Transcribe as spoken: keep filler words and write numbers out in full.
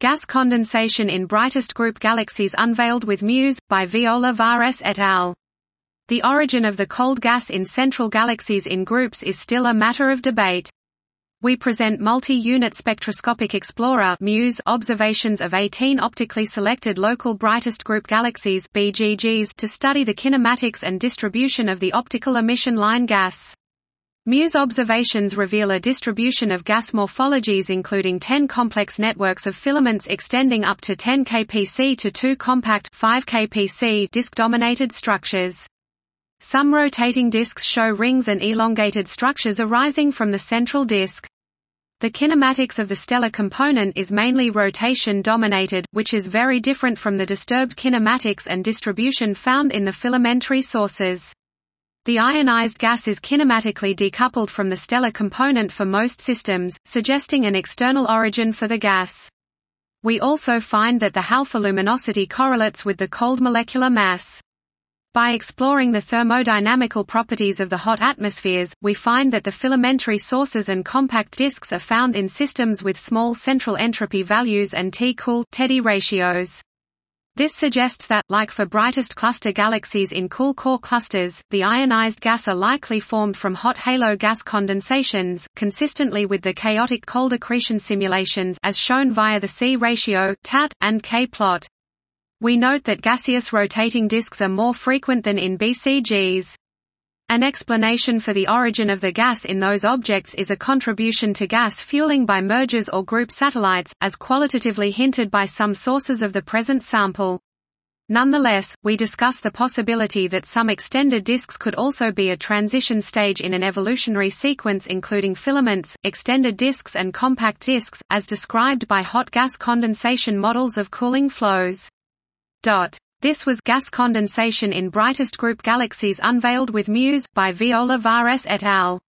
Gas condensation in brightest group galaxies unveiled with MUSE, by Viola Vares et al. The origin of the cold gas in central galaxies in groups is still a matter of debate. We present Multi-Unit Spectroscopic Explorer MUSE observations of eighteen optically selected local brightest group galaxies B G Gs to study the kinematics and distribution of the optical emission line gas. MUSE observations reveal a distribution of gas morphologies including ten complex networks of filaments extending up to ten kpc to two compact five kpc disk-dominated structures. Some rotating disks show rings and elongated structures arising from the central disk. The kinematics of the stellar component is mainly rotation-dominated, which is very different from the disturbed kinematics and distribution found in the filamentary sources. The ionized gas is kinematically decoupled from the stellar component for most systems, suggesting an external origin for the gas. We also find that the alpha luminosity correlates with the cold molecular mass. By exploring the thermodynamical properties of the hot atmospheres, we find that the filamentary sources and compact disks are found in systems with small central entropy values and T-cool Teddy ratios. This suggests that, like for brightest cluster galaxies in cool core clusters, the ionized gas are likely formed from hot halo gas condensations, consistently with the chaotic cold accretion simulations as shown via the C ratio, T A T, and K-plot. We note that gaseous rotating disks are more frequent than in B C Gs. An explanation for the origin of the gas in those objects is a contribution to gas fueling by mergers or group satellites, as qualitatively hinted by some sources of the present sample. Nonetheless, we discuss the possibility that some extended disks could also be a transition stage in an evolutionary sequence including filaments, extended disks and compact disks, as described by hot gas condensation models of cooling flows. This was Gas condensation in brightest group galaxies unveiled with MUSE, by Viola Vares et al.